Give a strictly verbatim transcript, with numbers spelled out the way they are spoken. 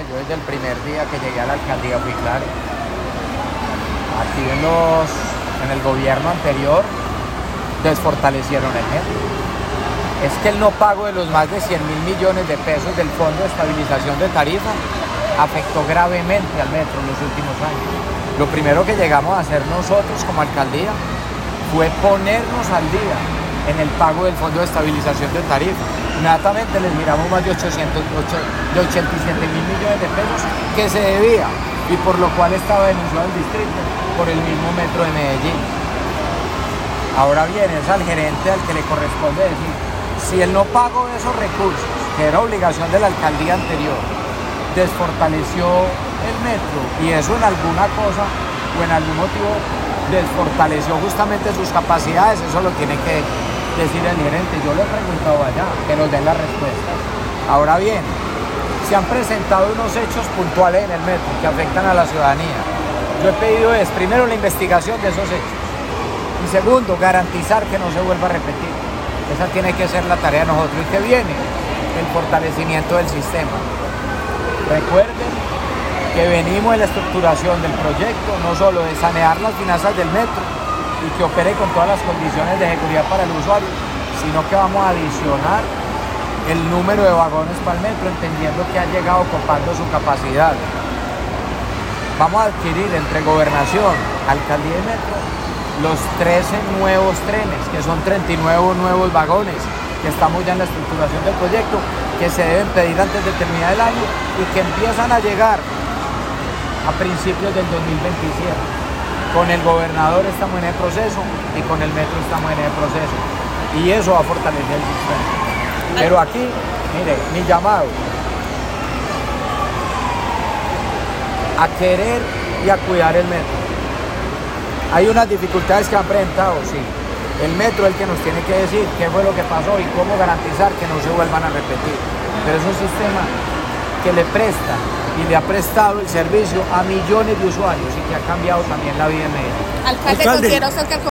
yo desde el primer día que llegué a la alcaldía fui claro. Aquí en, los, en el gobierno anterior desfortalecieron el metro. Es que el no pago de los más de cien mil millones de pesos del Fondo de Estabilización de Tarifa afectó gravemente al metro en los últimos años. Lo primero que llegamos a hacer nosotros como alcaldía fue ponernos al día en el pago del Fondo de Estabilización de Tarifa. Inmediatamente les miramos más de, ochocientos, de ochenta y siete mil millones de pesos que se debía y por lo cual estaba denunciado el distrito por el mismo metro de Medellín. Ahora bien, es al gerente al que le corresponde decir si el no pago de esos recursos, que era obligación de la alcaldía anterior, desfortaleció el metro y eso en alguna cosa o en algún motivo desfortaleció justamente sus capacidades, eso lo tiene que decir el gerente. Yo le he preguntado allá, que nos den las respuestas. Ahora bien, se han presentado unos hechos puntuales en el metro que afectan a la ciudadanía. Yo he pedido es, primero, la investigación de esos hechos y segundo, garantizar que no se vuelva a repetir. Esa tiene que ser la tarea de nosotros. ¿Y qué viene? El fortalecimiento del sistema. Recuerden que venimos en la estructuración del proyecto, no solo de sanear las finanzas del metro y que opere con todas las condiciones de seguridad para el usuario, sino que vamos a adicionar el número de vagones para el metro, entendiendo que ha llegado copando su capacidad. Vamos a adquirir entre Gobernación, Alcaldía y Metro los trece nuevos trenes, que son treinta y nueve nuevos vagones, que estamos ya en la estructuración del proyecto, que se deben pedir antes de terminar el año y que empiezan a llegar a principios del dos mil veintisiete. Con el gobernador estamos en el proceso y con el metro estamos en el proceso. Y eso va a fortalecer el sistema. Pero aquí, mire, mi llamado a querer y a cuidar el metro. Hay unas dificultades que han presentado, sí. El metro es el que nos tiene que decir qué fue lo que pasó y cómo garantizar que no se vuelvan a repetir. Pero es un sistema que le presta y le ha prestado el servicio a millones de usuarios y que ha cambiado también la vida en Medellín. Alcalde, ¿considera usted que el